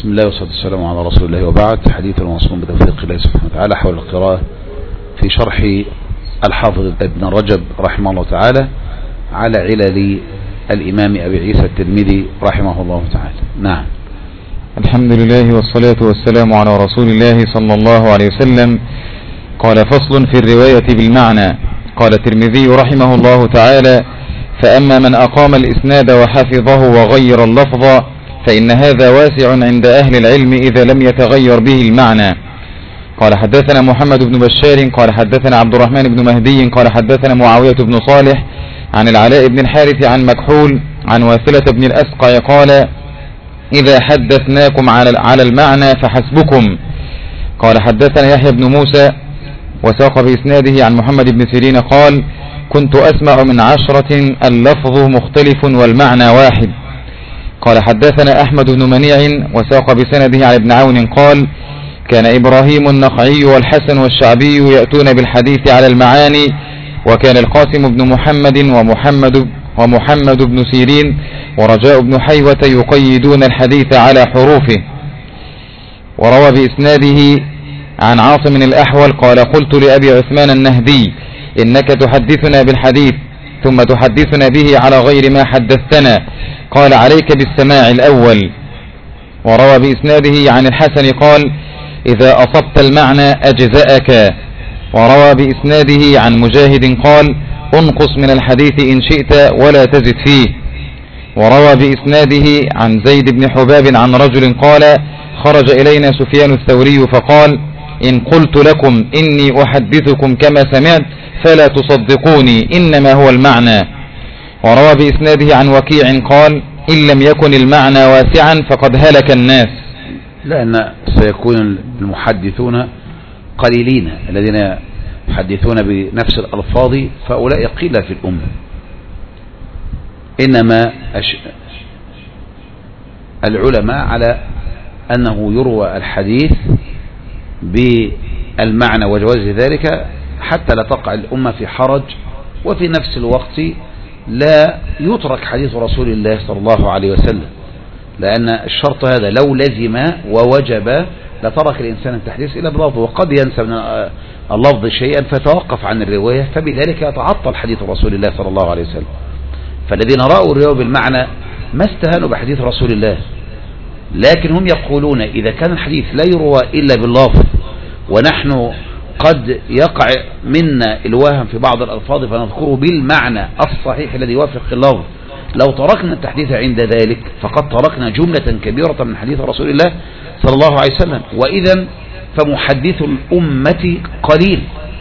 بسم الله والصلاة والسلام على رسول الله، وبعد. حديث موصول بتوفيق الله سبحانه وتعالى حول القراءة في شرح الحافظ ابن رجب رحمه الله تعالى على علل الإمام أبي عيسى الترمذي رحمه الله تعالى. نعم. الحمد لله والصلاة والسلام على رسول الله صلى الله عليه وسلم. قال: فصل في الرواية بالمعنى. قال الترمذي رحمه الله تعالى: فأما من أقام الإسناد وحفظه وغير اللفظ فإن هذا واسع عند أهل العلم إذا لم يتغير به المعنى. قال: حدثنا محمد بن بشار قال حدثنا عبد الرحمن بن مهدي قال حدثنا معاوية بن صالح عن العلاء بن الحارث عن مكحول عن واثلة بن الأسقع قال: إذا حدثناكم على المعنى فحسبكم. قال: حدثنا يحيى بن موسى وساق بإسناده عن محمد بن سيرين قال: كنت أسمع من 10 اللفظ مختلف والمعنى واحد. قال: حدثنا أحمد بن منيع وساق بسنده عن ابن عون قال: كان إبراهيم النخعي والحسن والشعبي يأتون بالحديث على المعاني، وكان القاسم بن محمد ومحمد بن سيرين ورجاء بن حيوة يقيدون الحديث على حروفه. وروى بإسناده عن عاصم الأحول قال: قلت لأبي عثمان النهدي: إنك تحدثنا بالحديث ثم تحدثنا به على غير ما حدثتنا، قال: عليك بالسماع الأول. وروى بإسناده عن الحسن قال: إذا أصبت المعنى أجزأك. وروى بإسناده عن مجاهد قال: انقص من الحديث إن شئت ولا تزد فيه. وروى بإسناده عن زيد بن حباب عن رجل قال: خرج إلينا سفيان الثوري فقال: إن قلت لكم إني أحدثكم كما سمعت فلا تصدقوني، إنما هو المعنى. وروى بإسناده عن وكيع قال: إن لم يكن المعنى واسعا فقد هلك الناس. لأن سيكون المحدثون قليلين الذين يحدثون بنفس الألفاظ، فأولئك قيل في الأمة. إنما العلماء على أنه يروى الحديث بالمعنى وجواز ذلك حتى لا تقع الأمة في حرج، وفي نفس الوقت لا يترك حديث رسول الله صلى الله عليه وسلم، لأن الشرط هذا لو لزم ووجب لترك الإنسان التحديث إلى بلفظه، وقد ينسى من اللفظ شيئا فتوقف عن الرواية، فبذلك يتعطل حديث رسول الله صلى الله عليه وسلم. فالذين رأوا الرواية بالمعنى ما استهانوا بحديث رسول الله، لكن هم يقولون إذا كان الحديث لا يروى إلا باللفظ، ونحن قد يقع منا الوهم في بعض الألفاظ فنذكره بالمعنى الصحيح الذي يوافق اللفظ، لو تركنا التحديث عند ذلك فقد تركنا جملة كبيرة من حديث رسول الله صلى الله عليه وسلم. وإذا فمحدث الأمة قليل.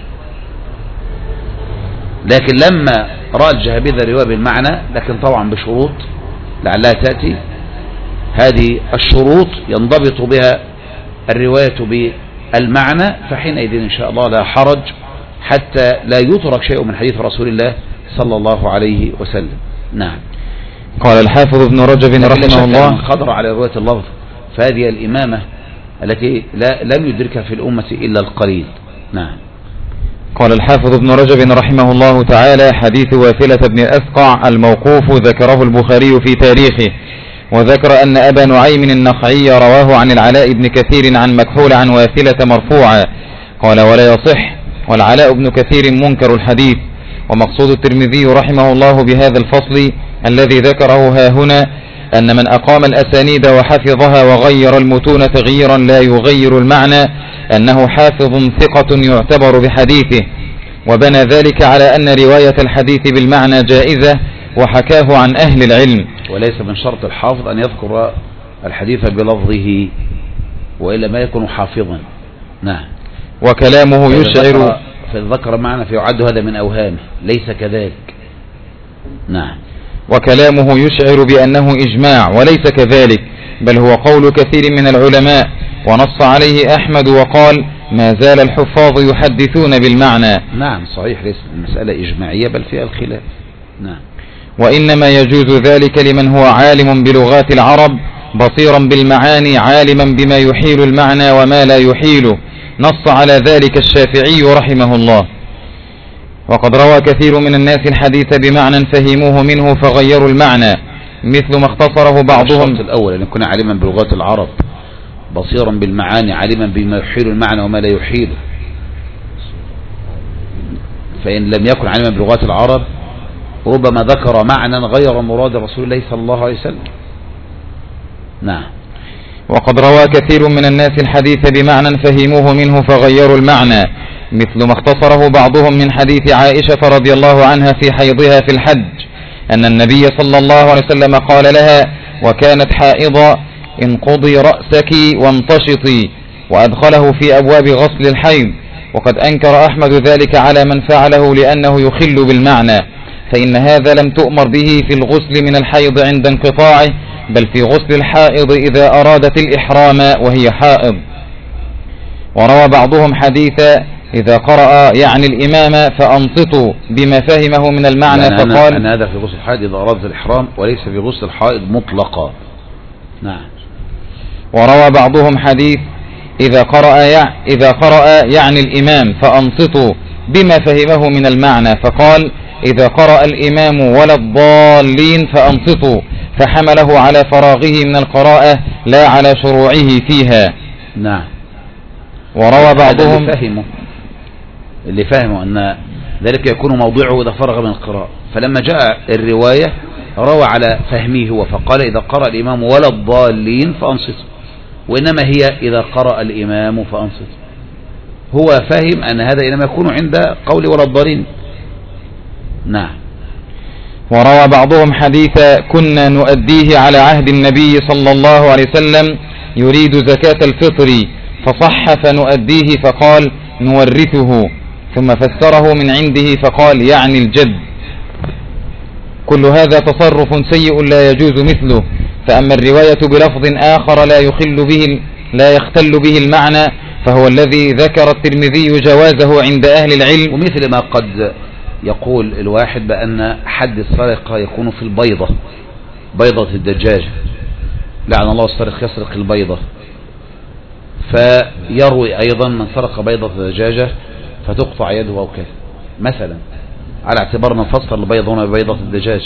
لكن لما رأى الجهابذة الرواية بالمعنى، لكن طبعا بشروط لعلها تأتي، هذه الشروط ينضبط بها الرواية بالمعنى، فحينئذ إن شاء الله لا حرج حتى لا يترك شيء من حديث رسول الله صلى الله عليه وسلم. نعم. قال الحافظ ابن رجب رحمه الله: قدر على رواية اللفظ، فهذه الإمامة التي لم يدركها في الأمة إلا القليل. نعم. قال الحافظ ابن رجب رحمه الله تعالى: حديث واثلة بن الأسقع الموقوف ذكره البخاري في تاريخه، وذكر أن أبا نعيم النخعي رواه عن العلاء بن كثير عن مكحول عن واثلة مرفوعا. قال: ولا يصح، والعلاء بن كثير منكر الحديث. ومقصود الترمذي رحمه الله بهذا الفصل الذي ذكره ها هنا أن من أقام الأسانيد وحفظها وغير المتون تغييرا لا يغير المعنى أنه حافظ ثقة يعتبر بحديثه، وبنى ذلك على أن رواية الحديث بالمعنى جائزة، وحكاه عن أهل العلم. وليس من شرط الحافظ أن يذكر الحديث بلفظه، وإلا ما يكون حافظا. نعم. وكلامه يشعر فذكر معنى فيعد هذا من أوهامه، ليس كذلك. نعم. وكلامه يشعر بأنه إجماع، وليس كذلك، بل هو قول كثير من العلماء، ونص عليه أحمد وقال: ما زال الحفاظ يحدثون بالمعنى. نعم صحيح، ليس المسألة إجماعية بل فيها الخلاف. نعم. وإنما يجوز ذلك لمن هو عالم بلغات العرب بصيرا بالمعاني عالما بما يحيل المعنى وما لا يحيله. نص على ذلك الشافعي رحمه الله. وقد روى كثير من الناس الحديث بمعنى فهموه منه فغيروا المعنى، مثل ما اختصره بعضهم. الشرط الأول أن يكون عالما بلغات العرب، بصيرا بالمعاني عليما بما يحيل المعنى وما لا يحيله. فإن لم يكن علما بلغات العرب ربما ذكر معنى غير مراد رسول الله صلى الله عليه وسلم. نعم. وقد روى كثير من الناس الحديث بمعنى فهموه منه فغيروا المعنى، مثل ما اختصره بعضهم من حديث عائشة رضي الله عنها في حيضها في الحج أن النبي صلى الله عليه وسلم قال لها وكانت حائضة انقضي رأسك وانتشطي، وأدخله في أبواب غسل الحيض. وقد أنكر أحمد ذلك على من فعله لأنه يخل بالمعنى، فإن هذا لم تؤمر به في الغسل من الحيض عند انقطاعه، بل في غسل الحائض إذا أرادت الإحرام وهي حائض. وروى بعضهم حديث إذا قرأ يعني الإمام فأنصتوا بما فهمه من المعنى، فقال أن هذا في غسل الحائض إذا أرادت الإحرام وليس في غسل الحائض مطلقا. نعم. وروى بعضهم حديث إذا قرأ يعني الإمام فأنصتوا بما فهمه من المعنى، فقال إذا قرأ الإمام ولا الضالين فأنصتوا، فحمله على فراغه من القراءة لا على شروعه فيها. نعم. وروى بعضهم اللي فهموا أن ذلك يكون موضعه إذا فرغ من القراءة، فلما جاء الرواية روى على فهمه هو فقال إذا قرأ الإمام ولا الضالين فأنصتوا، وإنما هي إذا قرأ الإمام فأنصتوا. هو فهم أن هذا إنما يكون عند قول ولا الضالين. نعم. وروى بعضهم حديث كنا نؤديه على عهد النبي صلى الله عليه وسلم يريد زكاة الفطر فصح فنؤديه، فقال نورثه، ثم فسره من عنده فقال يعني الجد. كل هذا تصرف سيء لا يجوز مثله. فأما الرواية بلفظ آخر لا يختل به المعنى فهو الذي ذكر الترمذي جوازه عند أهل العلم، ومثل ما قد يقول الواحد بأن حد السرقة يكون في البيضة، بيضة الدجاج، لعن الله السارق يسرق البيضة، فيروي أيضا من سرق بيضة الدجاجة فتقطع يده أو كذا مثلا، على اعتبار من فسر البيض هنا ببيضة الدجاج.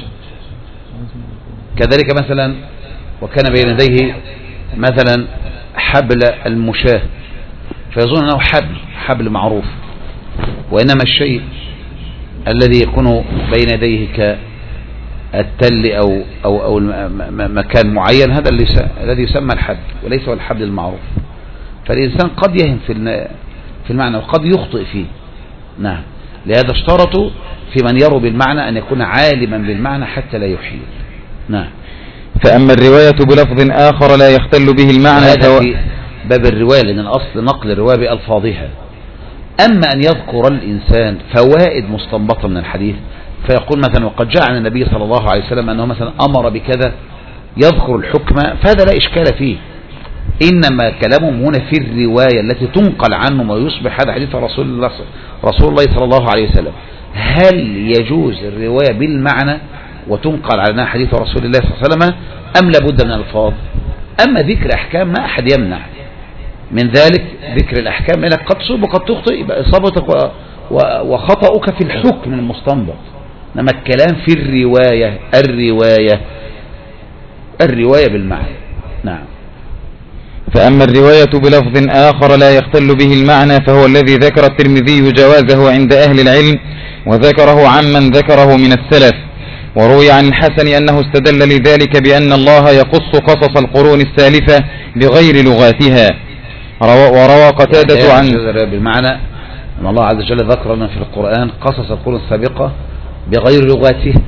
كذلك مثلا وكان بين يديه مثلا حبل المشاة فيظن أنه حبل معروف، وإنما الشيء الذي يكون بين يديه كالتل أو مكان معين هذا الذي يسمى الحبل وليس هو الحبل المعروف. فالإنسان قد يهم في المعنى وقد يخطئ فيه. نعم. لهذا اشترطوا في من يروي بالمعنى أن يكون عالما بالمعنى حتى لا يحيل. نعم. فأما الرواية بلفظ آخر لا يختل به المعنى هذا في باب الرواية، لأن الأصل نقل الرواية بألفاظها. أما أن يذكر الإنسان فوائد مستنبطة من الحديث فيقول مثلا وقد جاء عن النبي صلى الله عليه وسلم أنه مثلا أمر بكذا، يذكر الحكم، فهذا لا إشكال فيه. إنما كلامهم هنا في الرواية التي تنقل عنه ويصبح هذا حديث رسول الله صلى الله عليه وسلم. هل يجوز الرواية بالمعنى وتنقل عنها حديث رسول الله صلى الله عليه وسلم أم لابد من الفاظ؟ أما ذكر أحكام ما أحد يمنع من ذلك، ذكر الأحكام لأنك قد تصيب وقد تخطئ، يبقى إصابتك وخطأك في الحكم المستنبط. إنما الكلام في الرواية بالمعنى. نعم. فأما الرواية بلفظ آخر لا يختل به المعنى فهو الذي ذكر الترمذي جوازه عند أهل العلم، وذكره عمن ذكره من السلف. وروي عن الحسن أنه استدل لذلك بأن الله يقص قصص القرون السالفة بغير لغاتها. وروى قتادة عن بالمعنى أن الله عز وجل ذكر لنا في القرآن قصص القرون السابقة بغير لغاتها،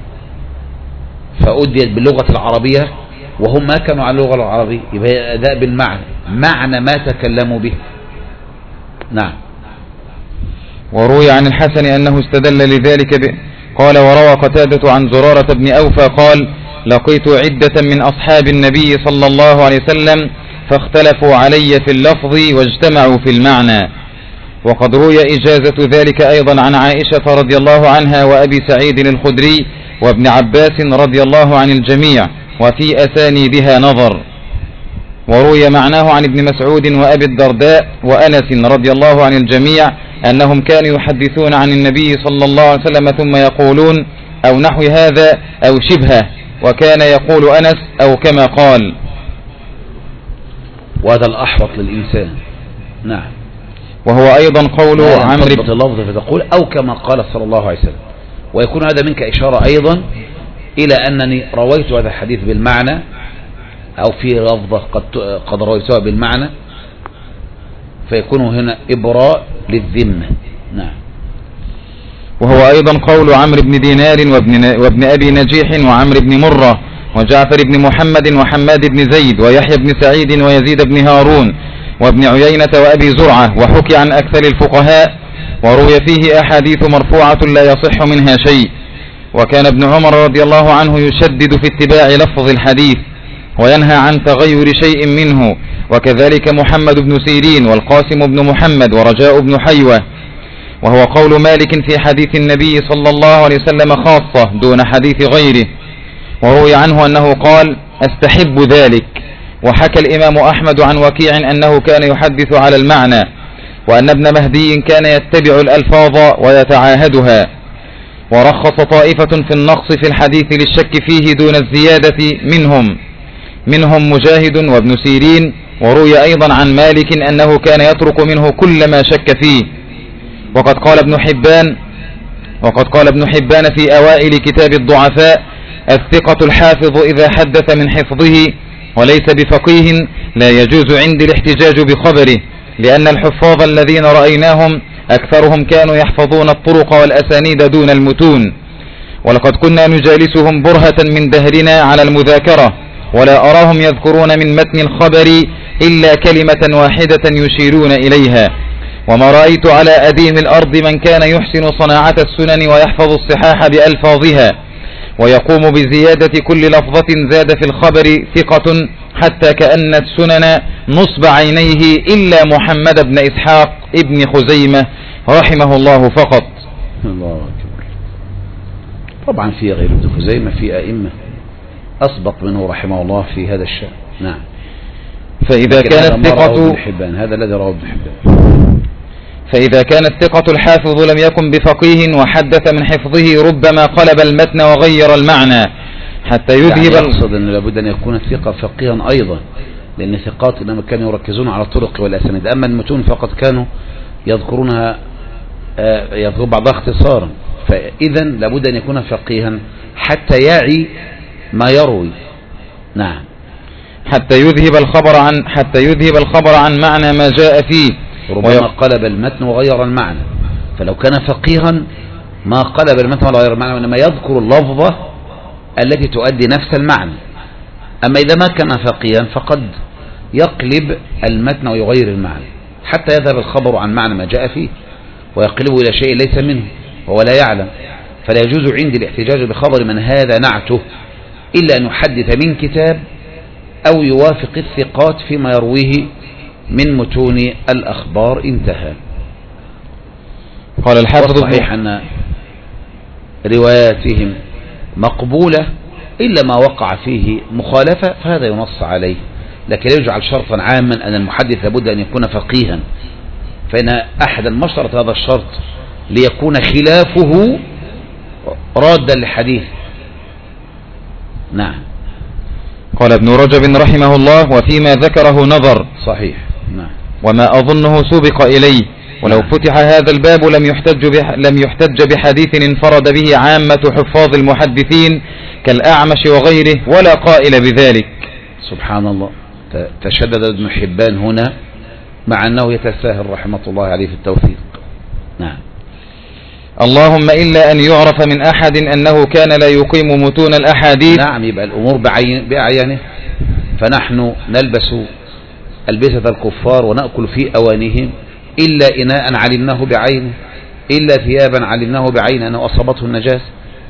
فأديت باللغة العربية وهم ما كانوا على اللغة العربية، يبقى أداء بالمعنى، معنى ما تكلموا به. نعم. وروي عن الحسن أنه استدل لذلك قال وروى قتادة عن زرارة بن أوفى قال لقيت عدة من أصحاب النبي صلى الله عليه وسلم فاختلفوا علي في اللفظ واجتمعوا في المعنى. وقد روي إجازة ذلك أيضا عن عائشة رضي الله عنها وأبي سعيد الخدري وابن عباس رضي الله عن الجميع، وفي أسانيدها نظر. وروي معناه عن ابن مسعود وأبي الدرداء وأنس رضي الله عن الجميع أنهم كانوا يحدثون عن النبي صلى الله عليه وسلم ثم يقولون أو نحو هذا أو شبهه، وكان يقول أنس أو كما قال. وهذا الأحوط للإنسان. نعم. وهو أيضا قول عمرو بن اللفظ فتقول أو كما قال صلى الله عليه وسلم، ويكون هذا منك إشارة أيضا إلى أنني رويت هذا الحديث بالمعنى، أو في لفظة قد رويتها بالمعنى، فيكون هنا إبراء للذمة. نعم. وهو أيضا قول عمرو بن دينار وابن أبي نجيح وعمرو بن مرة وجعفر بن محمد وحماد بن زيد ويحيى بن سعيد ويزيد بن هارون وابن عيينة وأبي زرعة، وحكي عن أكثر الفقهاء، وروي فيه أحاديث مرفوعة لا يصح منها شيء. وكان ابن عمر رضي الله عنه يشدد في اتباع لفظ الحديث وينهى عن تغير شيء منه، وكذلك محمد بن سيرين والقاسم بن محمد ورجاء بن حيوة. وهو قول مالك في حديث النبي صلى الله عليه وسلم خاصة دون حديث غيره، وروي عنه أنه قال أستحب ذلك. وحكى الإمام أحمد عن وكيع أنه كان يحدث على المعنى، وأن ابن مهدي كان يتبع الألفاظ ويتعاهدها. ورخص طائفة في النقص في الحديث للشك فيه دون الزيادة منهم مجاهد وابن سيرين. وروي أيضا عن مالك أنه كان يترك منه كل ما شك فيه. وقد قال ابن حبان في أوائل كتاب الضعفاء الثقة الحافظ إذا حدث من حفظه وليس بفقيه لا يجوز عندي الاحتجاج بخبره، لأن الحفاظ الذين رأيناهم أكثرهم كانوا يحفظون الطرق والأسانيد دون المتون، ولقد كنا نجالسهم برهة من دهرنا على المذاكرة، ولا أراهم يذكرون من متن الخبر إلا كلمة واحدة يشيرون إليها. وما رأيت على أديم الأرض من كان يحسن صناعة السنن ويحفظ الصحاح بألفاظها، ويقوم بزيادة كل لفظة زاد في الخبر ثقة، حتى كأن السنن نصب عينيه إلا محمد بن إسحاق ابن خزيمة رحمه الله فقط. الله أكبر. طبعا في غير ابن خزيمة في أئمة أسبق منه رحمه الله في هذا الشأن. نعم. فإذا كان الثقة هذا الذي رواه ابن حبان. فإذا كان الثقة الحافظ لم يكن بفقيه وحدث من حفظه ربما قلب المتن وغير المعنى حتى يذهب. يعني يقصد أن لابد أن يكون الثقة فقيها أيضا، لأن الثقات إنما كانوا يركزون على الطرق والأسانيد، أما المتون فقط كانوا يذكرونها يذكر بعضها اختصارا. فإذا لابد أن يكون فقيها حتى يعي ما يروي. نعم. حتى يذهب الخبر عن معنى ما جاء فيه، ربما قلب المتن وغير المعنى. فلو كان فقيها ما قلب المتن وغير المعنى، وإنما يذكر اللفظة التي تؤدي نفس المعنى. أما إذا ما كان فقيها فقد يقلب المتن ويغير المعنى حتى يذهب الخبر عن معنى ما جاء فيه ويقلبه إلى شيء ليس منه وهو لا يعلم. فلا يجوز عندي الاحتجاج بخبر من هذا نعته إلا أن يحدث من كتاب أو يوافق الثقات فيما يرويه من متون الأخبار. انتهى. قال الحافظ صحيح أن رواياتهم مقبولة إلا ما وقع فيه مخالفة، فهذا ينص عليه، لكن يجعل شرطا عاما أن المحدث لابد أن يكون فقيها، فإن أحدا ما اشترط هذا الشرط ليكون خلافه رادا للحديث. نعم. قال ابن رجب رحمه الله وفيما ذكره نظر. صحيح. نعم. وما أظنه سبق إليه، ولو فتح هذا الباب لم يحتج بحديث انفرد به عامة حفاظ المحدثين كالأعمش وغيره ولا قائل بذلك. سبحان الله. تشدد ابن حبان هنا مع أنه يتساهل رحمة الله عليه في التوثيق. نعم. اللهم إلا أن يعرف من أحد أنه كان لا يقيم متون الأحاديث. نعم. يبقى الأمور بأعيانه، فنحن نلبس ألبسة الكفار ونأكل في أوانهم إلا إناء علمناه بعينه، إلا ثيابا علمناه بعينه أنه أصابته النجاسة،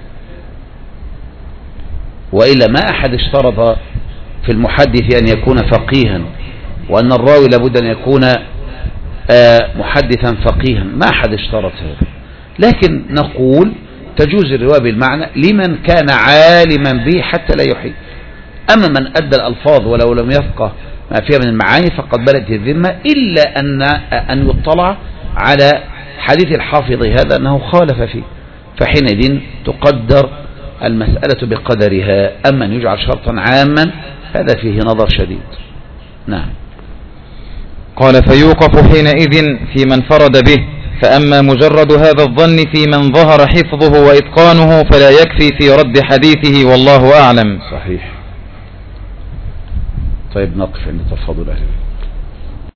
وإلا ما أحد اشترط في المحدث أن يكون فقيها وأن الراوي لابد أن يكون محدثا فقيها، ما أحد اشترط هذا. لكن نقول تجوز الرواية بالمعنى لمن كان عالما به حتى لا يحيد. أما من أدى الألفاظ ولو لم يفقه ما فيها من المعاني فقد بلت الذمة، إلا أن يطلع على حديث الحافظ هذا أنه خالف فيه، فحينئذ تقدر المسألة بقدرها. أما أن يجعل شرطا عاما هذا فيه نظر شديد. نعم. قال فيوقف حينئذ في من فرد به، فأما مجرد هذا الظن في من ظهر حفظه وإتقانه فلا يكفي في رد حديثه، والله أعلم. صحيح. طيب نقف عند تفاضل أهل العلم.